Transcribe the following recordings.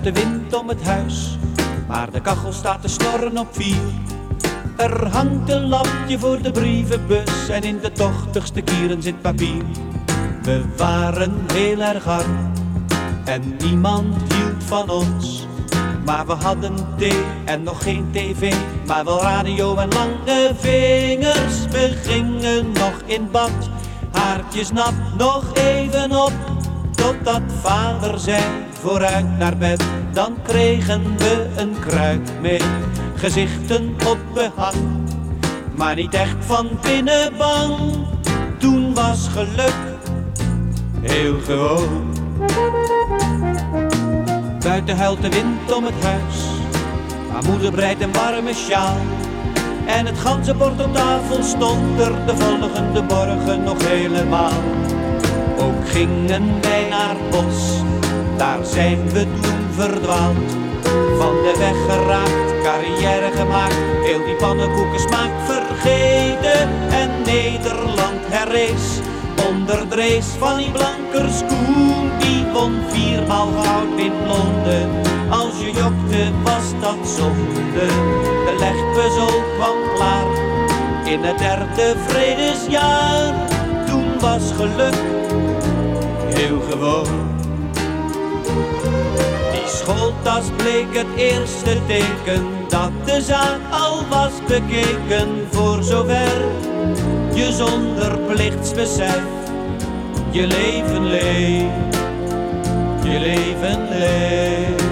huilt de wind om het huis, maar de kachel staat te snorren op 4. Er hangt een lampje voor de brievenbus en in de tochtigste kieren zit papier. We waren heel erg arm en niemand hield van ons. Maar we hadden thee en nog geen tv, maar wel radio en lange vingers. We gingen nog in bad, haartjes nat, nog even op. Totdat vader zei, vooruit naar bed. Dan kregen we een kruik mee, gezichten op behang. Maar niet echt van binnen bang, toen was geluk heel gewoon. Buiten huilt de wind om het huis, maar moeder breidt een warme sjaal. En het ganzenbord op tafel stond er de volgende morgen nog helemaal. Ook gingen wij naar het bos, daar zijn we toen verdwaald. Van de weg geraakt, carrière gemaakt, heel die pannenkoekensmaak vergeten. En Nederland herrees onder de race van die Blankerskoen. Die won 4-maal goud in Londen, als je jokte was dat zonde. De legpuzzel kwam klaar, in het 3e vredesjaar. Toen was geluk heel gewoon. Die schooltas bleek het eerste teken dat de zaak al was bekeken. Voor zover je zonder plichtsbesef je leven leeft, je leven leeft.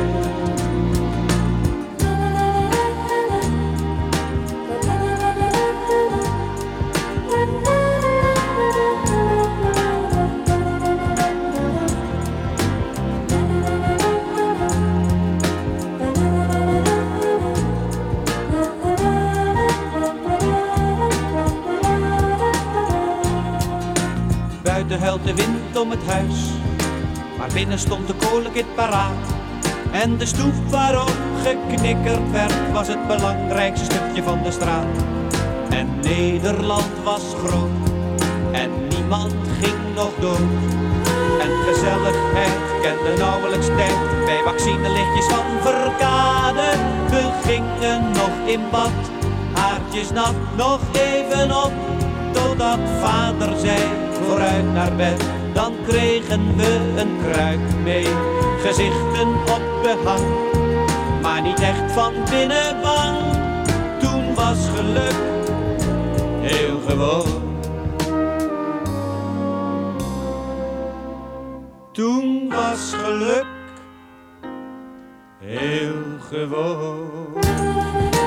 Buiten huilt de wind om het huis, maar binnen stond de kolenkit paraat. En de stoep waarop geknikkerd werd, was het belangrijkste stukje van de straat. En Nederland was groot, en niemand ging nog dood. En gezelligheid kende nauwelijks tijd, bij vaccinelichtjes van Verkade. We gingen nog in bad, haartjes nat, nog even op. Totdat vader zei, vooruit naar bed. Dan kregen we een kruik mee, gezichten op behang. Maar niet echt van binnen bang, toen was geluk heel gewoon. Toen was geluk heel gewoon.